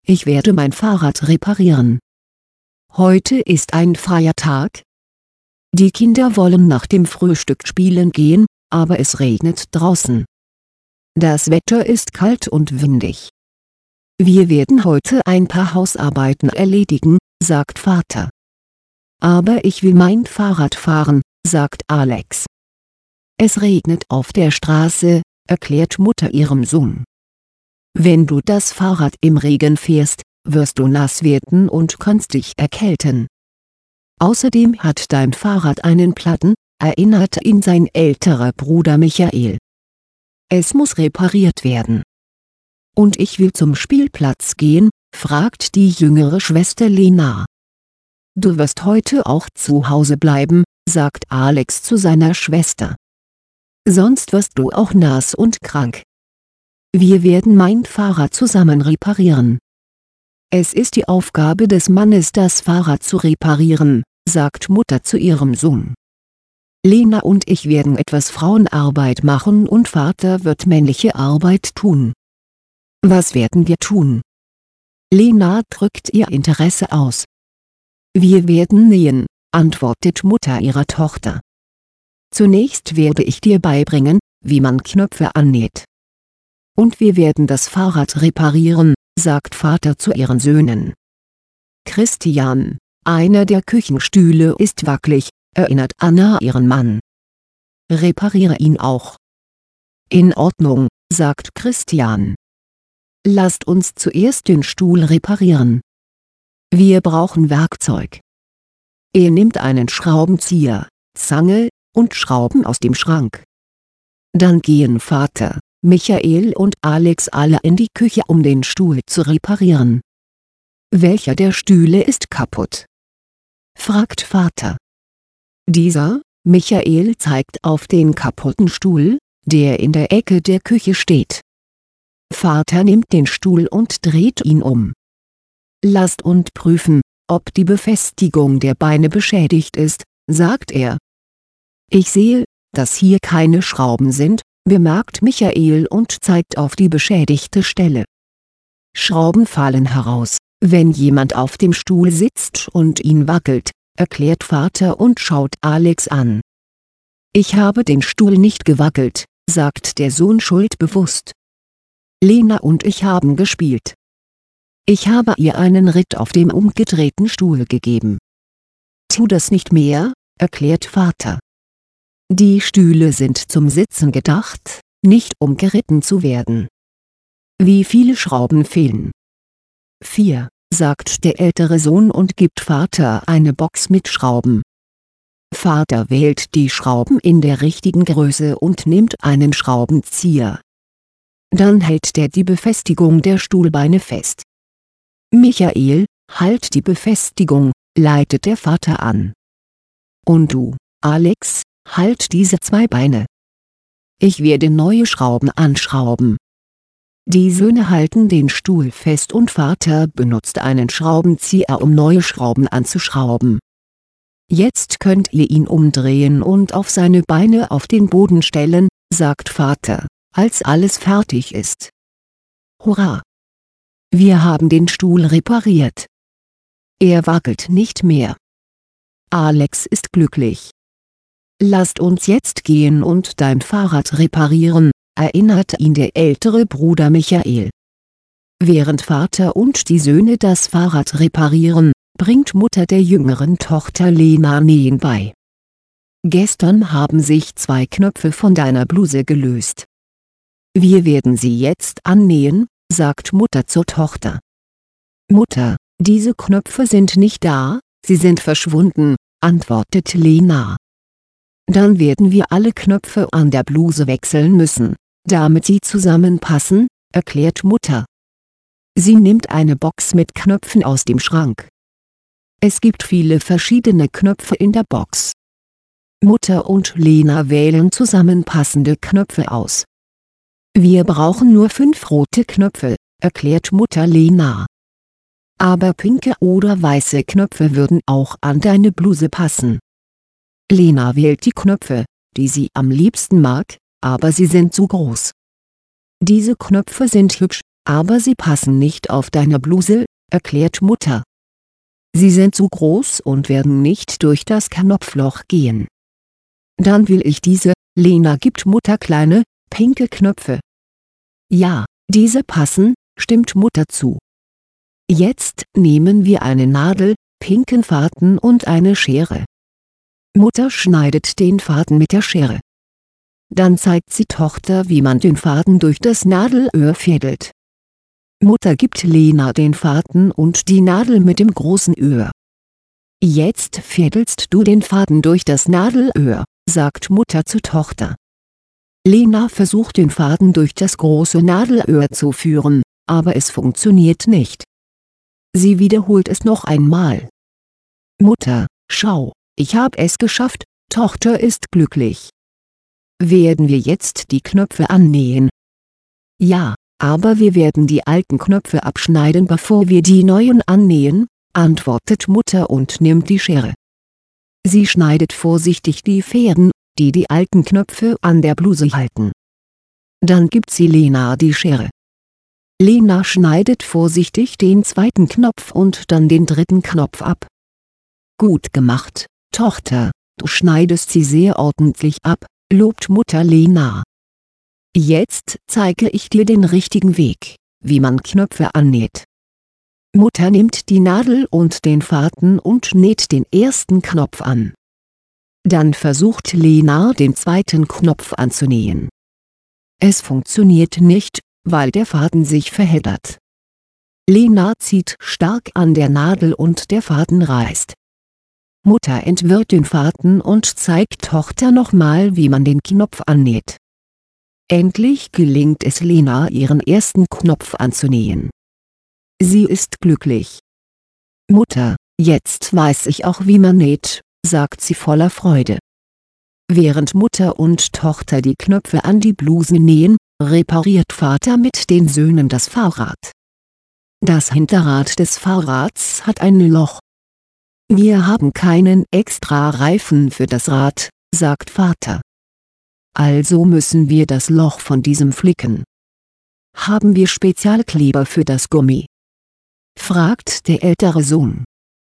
ich werde mein Fahrrad reparieren. Heute ist ein freier Tag. Die Kinder wollen nach dem Frühstück spielen gehen, aber es regnet draußen. Das Wetter ist kalt und windig. Wir werden heute ein paar Hausarbeiten erledigen, sagt Vater. Aber ich will mein Fahrrad fahren, sagt Alex. Es regnet auf der Straße, erklärt Mutter ihrem Sohn. Wenn du das Fahrrad im Regen fährst, wirst du nass werden und kannst dich erkälten. Außerdem hat dein Fahrrad einen Platten, erinnert ihn sein älterer Bruder Michael. Es muss repariert werden. Und ich will zum Spielplatz gehen, fragt die jüngere Schwester Lena. Du wirst heute auch zu Hause bleiben, sagt Alex zu seiner Schwester. Sonst wirst du auch nass und krank. Wir werden mein Fahrrad zusammen reparieren. Es ist die Aufgabe des Mannes, das Fahrrad zu reparieren, sagt Mutter zu ihrem Sohn. Lena und ich werden etwas Frauenarbeit machen und Vater wird männliche Arbeit tun. Was werden wir tun? Lena drückt ihr Interesse aus. Wir werden nähen, antwortet Mutter ihrer Tochter. Zunächst werde ich dir beibringen, wie man Knöpfe annäht. Und wir werden das Fahrrad reparieren, sagt Vater zu ihren Söhnen. Christian, einer der Küchenstühle ist wackelig, erinnert Anna ihren Mann. Repariere ihn auch. In Ordnung, sagt Christian. Lasst uns zuerst den Stuhl reparieren. Wir brauchen Werkzeug. Er nimmt einen Schraubenzieher, Zange und Schrauben aus dem Schrank. Dann gehen Vater, Michael und Alex alle in die Küche, um den Stuhl zu reparieren. Welcher der Stühle ist kaputt? Fragt Vater. Dieser, Michael zeigt auf den kaputten Stuhl, der in der Ecke der Küche steht. Vater nimmt den Stuhl und dreht ihn um. Lasst uns prüfen, ob die Befestigung der Beine beschädigt ist, sagt er. Ich sehe, dass hier keine Schrauben sind, bemerkt Michael und zeigt auf die beschädigte Stelle. Schrauben fallen heraus, wenn jemand auf dem Stuhl sitzt und ihn wackelt, erklärt Vater und schaut Alex an. Ich habe den Stuhl nicht gewackelt, sagt der Sohn schuldbewusst. Lena und ich haben gespielt. Ich habe ihr einen Ritt auf dem umgedrehten Stuhl gegeben. Tu das nicht mehr, erklärt Vater. Die Stühle sind zum Sitzen gedacht, nicht um geritten zu werden. Wie viele Schrauben fehlen? 4, sagt der ältere Sohn und gibt Vater eine Box mit Schrauben. Vater wählt die Schrauben in der richtigen Größe und nimmt einen Schraubenzieher. Dann hält der die Befestigung der Stuhlbeine fest. Michael, halt die Befestigung, leitet der Vater an. Und du, Alex, halt diese 2 Beine. Ich werde neue Schrauben anschrauben. Die Söhne halten den Stuhl fest und Vater benutzt einen Schraubenzieher, um neue Schrauben anzuschrauben. Jetzt könnt ihr ihn umdrehen und auf seine Beine auf den Boden stellen, sagt Vater, als alles fertig ist. Hurra! Wir haben den Stuhl repariert. Er wackelt nicht mehr. Alex ist glücklich. Lasst uns jetzt gehen und dein Fahrrad reparieren, erinnert ihn der ältere Bruder Michael. Während Vater und die Söhne das Fahrrad reparieren, bringt Mutter der jüngeren Tochter Lena Nähen bei. Gestern haben sich 2 Knöpfe von deiner Bluse gelöst. Wir werden sie jetzt annähen, sagt Mutter zur Tochter. Mutter, diese Knöpfe sind nicht da, sie sind verschwunden, antwortet Lena. Dann werden wir alle Knöpfe an der Bluse wechseln müssen, damit sie zusammenpassen, erklärt Mutter. Sie nimmt eine Box mit Knöpfen aus dem Schrank. Es gibt viele verschiedene Knöpfe in der Box. Mutter und Lena wählen zusammenpassende Knöpfe aus. Wir brauchen nur 5 rote Knöpfe, erklärt Mutter Lena. Aber pinke oder weiße Knöpfe würden auch an deine Bluse passen. Lena wählt die Knöpfe, die sie am liebsten mag, aber sie sind zu groß. Diese Knöpfe sind hübsch, aber sie passen nicht auf deine Bluse, erklärt Mutter. Sie sind zu groß und werden nicht durch das Knopfloch gehen. Dann will ich diese. Lena gibt Mutter kleine, pinke Knöpfe. Ja, diese passen, stimmt Mutter zu. Jetzt nehmen wir eine Nadel, pinken Faden und eine Schere. Mutter schneidet den Faden mit der Schere. Dann zeigt sie Tochter, wie man den Faden durch das Nadelöhr fädelt. Mutter gibt Lena den Faden und die Nadel mit dem großen Öhr. Jetzt fädelst du den Faden durch das Nadelöhr, sagt Mutter zur Tochter. Lena versucht den Faden durch das große Nadelöhr zu führen, aber es funktioniert nicht. Sie wiederholt es noch einmal. Mutter, schau, ich hab es geschafft, Tochter ist glücklich. Werden wir jetzt die Knöpfe annähen? Ja, aber wir werden die alten Knöpfe abschneiden, bevor wir die neuen annähen, antwortet Mutter und nimmt die Schere. Sie schneidet vorsichtig die Fäden, die die alten Knöpfe an der Bluse halten. Dann gibt sie Lena die Schere. Lena schneidet vorsichtig den zweiten Knopf und dann den dritten Knopf ab. Gut gemacht, Tochter, du schneidest sie sehr ordentlich ab, lobt Mutter Lena. Jetzt zeige ich dir den richtigen Weg, wie man Knöpfe annäht. Mutter nimmt die Nadel und den Faden und näht den ersten Knopf an. Dann versucht Lena den zweiten Knopf anzunähen. Es funktioniert nicht, weil der Faden sich verheddert. Lena zieht stark an der Nadel und der Faden reißt. Mutter entwirrt den Faden und zeigt Tochter nochmal, wie man den Knopf annäht. Endlich gelingt es Lena, ihren ersten Knopf anzunähen. Sie ist glücklich. Mutter, jetzt weiß ich auch, wie man näht, sagt sie voller Freude. Während Mutter und Tochter die Knöpfe an die Bluse nähen, repariert Vater mit den Söhnen das Fahrrad. Das Hinterrad des Fahrrads hat ein Loch. Wir haben keinen extra Reifen für das Rad, sagt Vater. Also müssen wir das Loch von diesem flicken. Haben wir Spezialkleber für das Gummi? Fragt der ältere Sohn.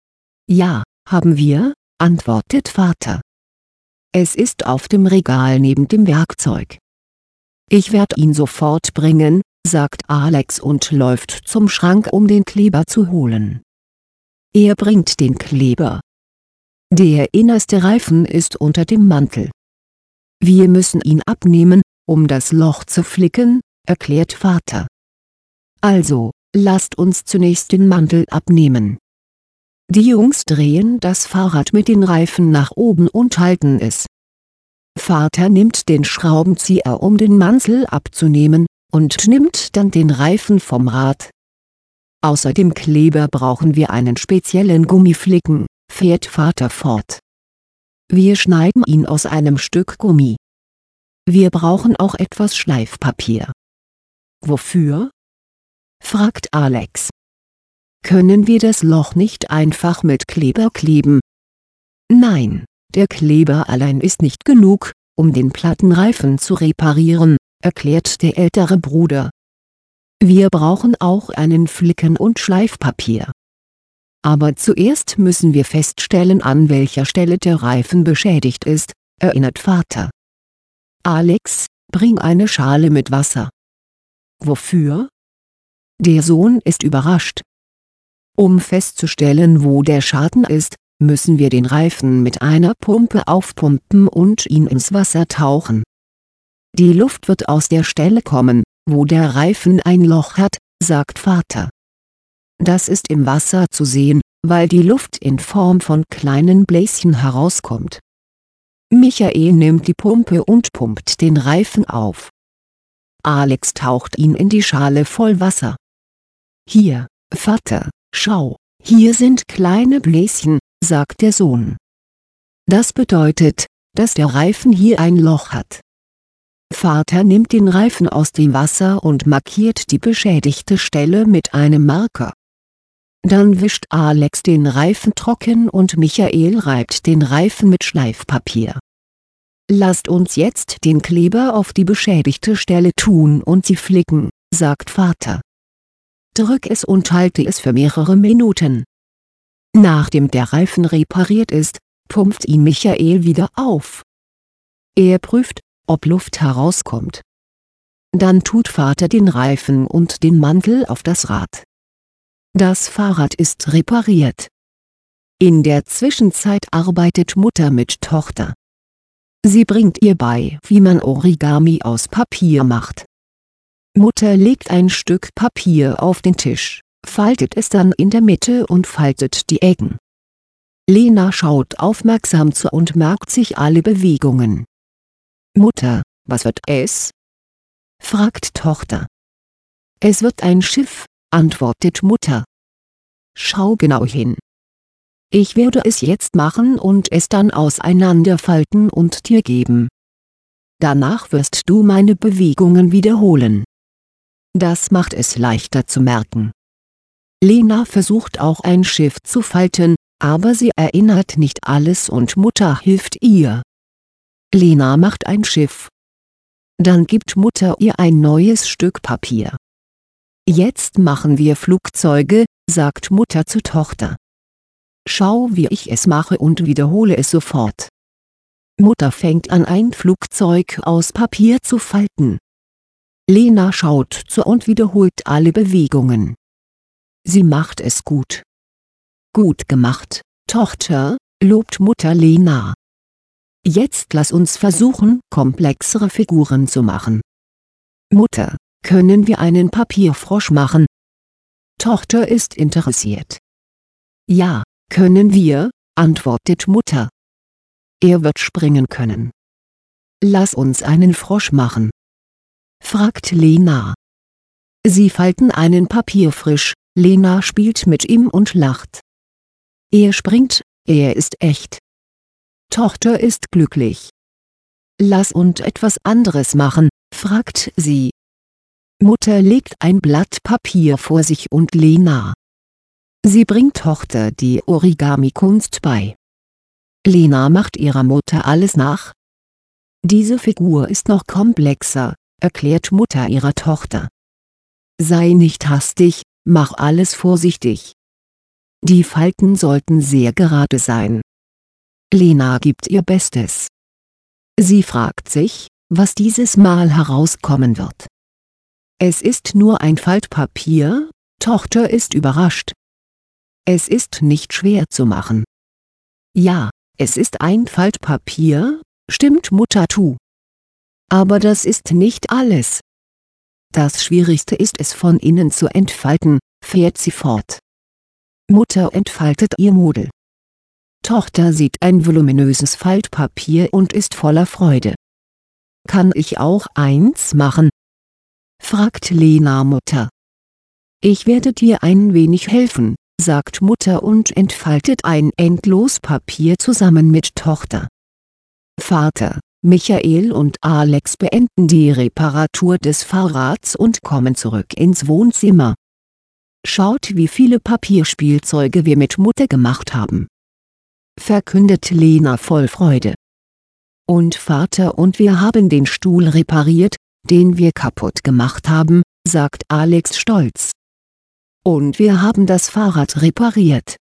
Ja, haben wir, antwortet Vater. Es ist auf dem Regal neben dem Werkzeug. Ich werde ihn sofort bringen, sagt Alex und läuft zum Schrank, um den Kleber zu holen. Er bringt den Kleber. Der innerste Reifen ist unter dem Mantel. Wir müssen ihn abnehmen, um das Loch zu flicken, erklärt Vater. Also, lasst uns zunächst den Mantel abnehmen. Die Jungs drehen das Fahrrad mit den Reifen nach oben und halten es. Vater nimmt den Schraubenzieher, um den Mantel abzunehmen, und nimmt dann den Reifen vom Rad. Außer dem Kleber brauchen wir einen speziellen Gummiflicken, fährt Vater fort. Wir schneiden ihn aus einem Stück Gummi. Wir brauchen auch etwas Schleifpapier. Wofür? Fragt Alex. Können wir das Loch nicht einfach mit Kleber kleben? Nein, der Kleber allein ist nicht genug, um den platten Reifen zu reparieren, erklärt der ältere Bruder. Wir brauchen auch einen Flicken und Schleifpapier. Aber zuerst müssen wir feststellen, an welcher Stelle der Reifen beschädigt ist, erinnert Vater. Alex, bring eine Schale mit Wasser. Wofür? Der Sohn ist überrascht. Um festzustellen, wo der Schaden ist, müssen wir den Reifen mit einer Pumpe aufpumpen und ihn ins Wasser tauchen. Die Luft wird aus der Stelle kommen, wo der Reifen ein Loch hat, sagt Vater. Das ist im Wasser zu sehen, weil die Luft in Form von kleinen Bläschen herauskommt. Michael nimmt die Pumpe und pumpt den Reifen auf. Alex taucht ihn in die Schale voll Wasser. Hier, Vater, schau, hier sind kleine Bläschen, sagt der Sohn. Das bedeutet, dass der Reifen hier ein Loch hat. Vater nimmt den Reifen aus dem Wasser und markiert die beschädigte Stelle mit einem Marker. Dann wischt Alex den Reifen trocken und Michael reibt den Reifen mit Schleifpapier. Lasst uns jetzt den Kleber auf die beschädigte Stelle tun und sie flicken, sagt Vater. drück es und halte es für mehrere Minuten. Nachdem der Reifen repariert ist, pumpt ihn Michael wieder auf. Er prüft, ob Luft herauskommt. Dann tut Vater den Reifen und den Mantel auf das Rad. Das Fahrrad ist repariert. In der Zwischenzeit arbeitet Mutter mit Tochter. Sie bringt ihr bei, wie man Origami aus Papier macht. Mutter legt ein Stück Papier auf den Tisch, faltet es dann in der Mitte und faltet die Ecken. Lena schaut aufmerksam zu und merkt sich alle Bewegungen. Mutter, was wird es? Fragt Tochter. Es wird ein Schiff, antwortet Mutter. Schau genau hin. Ich werde es jetzt machen und es dann auseinanderfalten und dir geben. Danach wirst du meine Bewegungen wiederholen. Das macht es leichter zu merken. Lena versucht auch ein Schiff zu falten, aber sie erinnert nicht alles und Mutter hilft ihr. Lena macht ein Schiff. Dann gibt Mutter ihr ein neues Stück Papier. Jetzt machen wir Flugzeuge, sagt Mutter zur Tochter. Schau, wie ich es mache und wiederhole es sofort. Mutter fängt an, ein Flugzeug aus Papier zu falten. Lena schaut zu und wiederholt alle Bewegungen. Sie macht es gut. Gut gemacht, Tochter, lobt Mutter Lena. Jetzt lass uns versuchen, komplexere Figuren zu machen. Mutter, können wir einen Papierfrosch machen? Tochter ist interessiert. Ja, können wir, antwortet Mutter. Er wird springen können. Lass uns einen Frosch machen. Fragt Lena. Sie falten einen Papierfrosch, Lena spielt mit ihm und lacht. Er springt, er ist echt. Tochter ist glücklich. Lass uns etwas anderes machen, fragt sie. Mutter legt ein Blatt Papier vor sich und Lena. Sie bringt Tochter die Origami-Kunst bei. Lena macht ihrer Mutter alles nach. Diese Figur ist noch komplexer, erklärt Mutter ihrer Tochter. Sei nicht hastig, mach alles vorsichtig. Die Falten sollten sehr gerade sein. Lena gibt ihr Bestes. Sie fragt sich, was dieses Mal herauskommen wird. Es ist nur ein Faltpapier, Tochter ist überrascht. Es ist nicht schwer zu machen. Ja, es ist ein Faltpapier, stimmt Mutter zu. Aber das ist nicht alles. Das Schwierigste ist es von innen zu entfalten, fährt sie fort. Mutter entfaltet ihr Model. Tochter sieht ein voluminöses Faltpapier und ist voller Freude. Kann ich auch eins machen? Fragt Lena Mutter. Ich werde dir ein wenig helfen, sagt Mutter und entfaltet ein Endlospapier zusammen mit Tochter. Vater, Michael und Alex beenden die Reparatur des Fahrrads und kommen zurück ins Wohnzimmer. Schaut, wie viele Papierspielzeuge wir mit Mutter gemacht haben, verkündet Lena voll Freude. Und Vater und wir haben den Stuhl repariert, den wir kaputt gemacht haben, sagt Alex stolz. Und wir haben das Fahrrad repariert.